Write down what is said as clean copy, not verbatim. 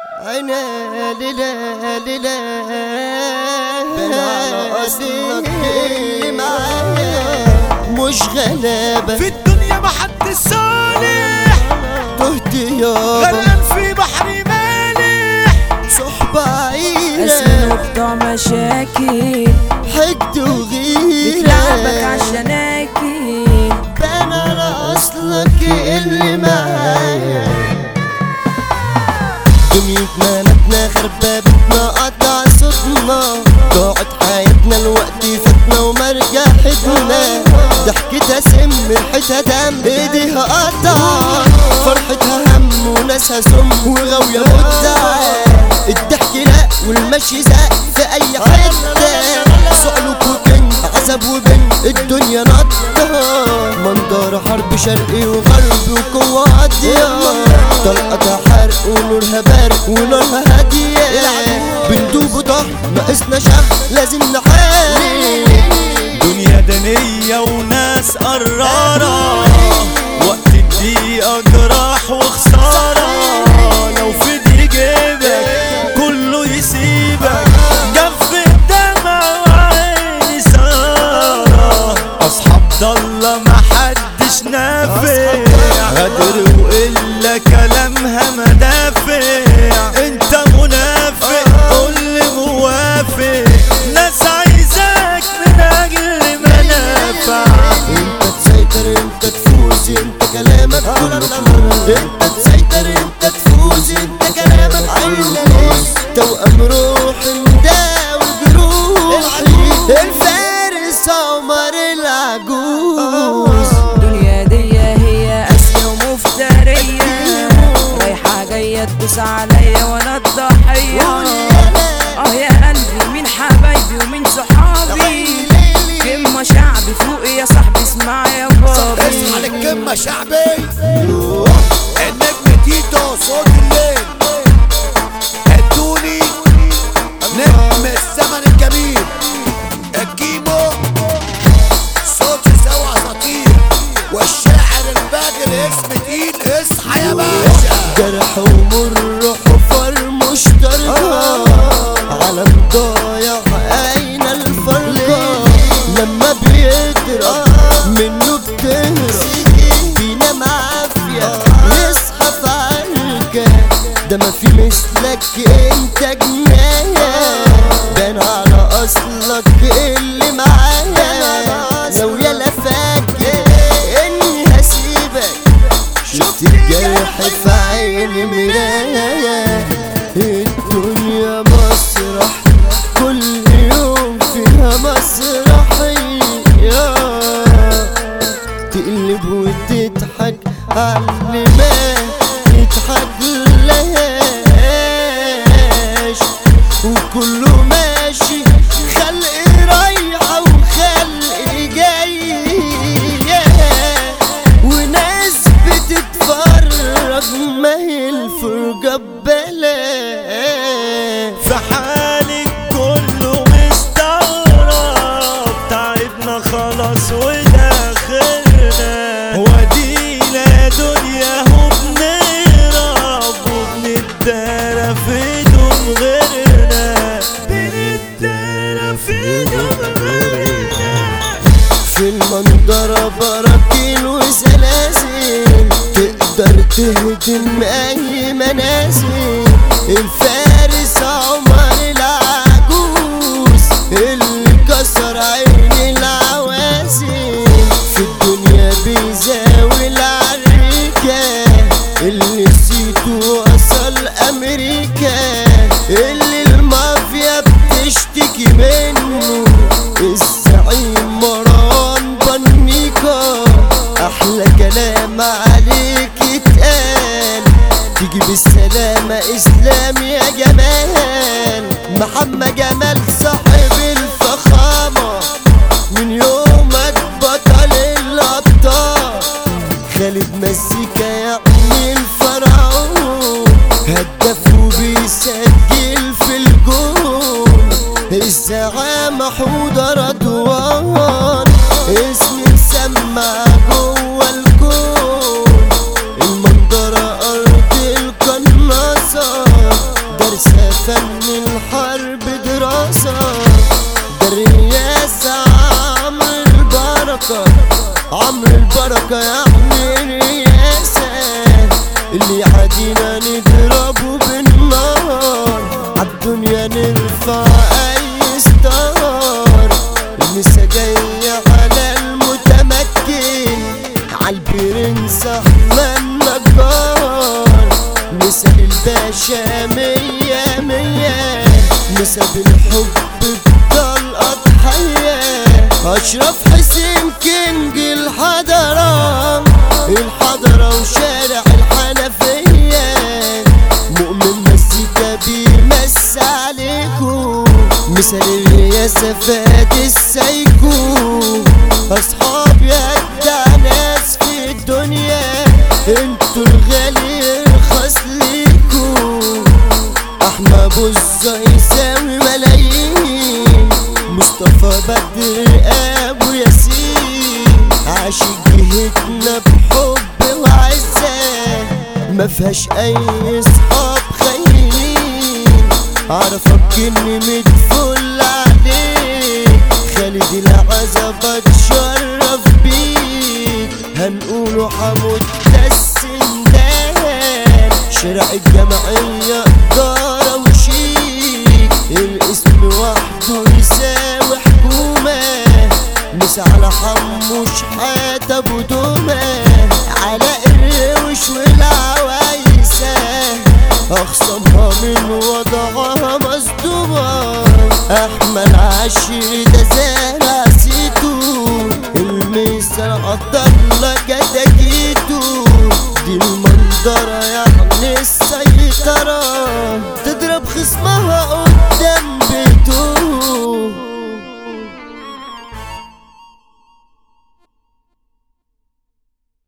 عينا ليلة ليلة على أصلك اللي معايا مش غلابة في الدنيا محد صالح، تهت يابا غرقان في بحر مالح، صحبة عيلة اسمه بتوع مشاكل حقد وغيرة بتلعبك عشان اكل بان على أصلك اللي معايا دنيتنا متنا خربابتنا قطع صوتنا ضاعت حياتنا الوقت فاتنا وما رجعتنا ضحكتها سم ريحتها دم ايديها قطع فرحتها هم وناسها سم وغاوية مدعى الضحك لا والمشي زق في اي حتة سؤلك وكن عذاب وبن الدنيا نطة منظر حرب شرقي وغرب وقوة هادية طلقتها حرق ونورها برق ونارها هادية بندوب وضهر ناقصنا شهر لازم نحارب دنيا دنية وناس قرارة وقت الدقيقة جراح وخسارة لو في دي جيبك كله يسيبك جف الدمع وعيني سارة أصحاب ضالة محدش نافع غدر وإلا كلامها مدافع انت منافق قول موافق ناس عايزاك من أجل منافع انت تسيطر انت تفوز انت كلامك كله فلوس انت تسيطر انت تفوز انت كلامك كله فلوس توأم روحي مداوي جروحي الفارس عمر العجوز الدنيا دي هي قاسية ومفترية رايحة جاية تدوس عليا وانا الضحية يا قلبي مين حبايبي ومين صحابي كلمة شعبي فوقي يا صاحبي اسمع يا بابي اسمع للكلمة شعبي النجم تيتو صوت الليل ادوني نجم الزمن الجميل الكيمو صوت سوا اساطير والشاعر الفاجر اسم تقيل اصحى يا باشا جرح ومر حفر مشتركة عالم ضايع أين الفرقة لما بيضرب منه بتهرب فينا معافية يصحى في عركة ده ما في مثلك انت جناية بان على أصلك اللي معايا لو يلا فاكر اني هسيبك شفت الجرح في عيني مراية الدنيا مسرح كل يوم فيها مسرحية تقلب وتضحك عاللي ما يضحك لهاش وكله ماشي خلق رايحة وخلق جاية وناس بتتفرج ما هي الفرجة ببلاش في حالك كله مستغرب تعبنا خلاص وداخلنا ودينا دنيا هو بنهرب وبنتدارى في دون غيرنا بنتدارى في دون غيرنا في المنظرة براكين وسلاسل تقدر تهدم أي منازل الفارس عمر العجوز اللي كسر عين العوازل في الدنيا بيزاوي العريكة اللي نسيته وصل أمريكا اللي المافيا بتشتكي منه الزعيم مروان بنيكا أحلى كلام عليك اتقال تيجي بالسلامة إسلام يا جمال محمد جمال صاحب الفخامة من يومك بطل الأبطال خالد مزيكا يعني الفرعون هداف وبيسجل في الجون الزعامة حوضة رضوان اسم مسمع جوه الكون المنظرة أرض القناصة باشا مية مية، نسب الحب بضل أضحية. أشرف حسين كينج الحضرة وشارع الحنفية، مؤمن مزيكا بيمس عليكو، مثال الرياسة فادي السايكو. أصحاب يدع ناس في الدنيا، انتوا الغالي يرخص ليكو. أحمى بوزة يساوي ملايين، مصطفى بدر أبو ياسين، عاشق جهتنا بحب وعزة، مفيهاش أي صحاب خاينين. عرفك إني متفل عليك، خالد العزبة اتشرف بيك. هنقوله حمود السندان، شارع الجمعية إدارة وشيك، الاسم وحده يساوي حكومة. مس على حمو شحاتة أبو دومة، على الروش والعوايسة، أخصمها من وضعها مصدومة. أحمد عشري ده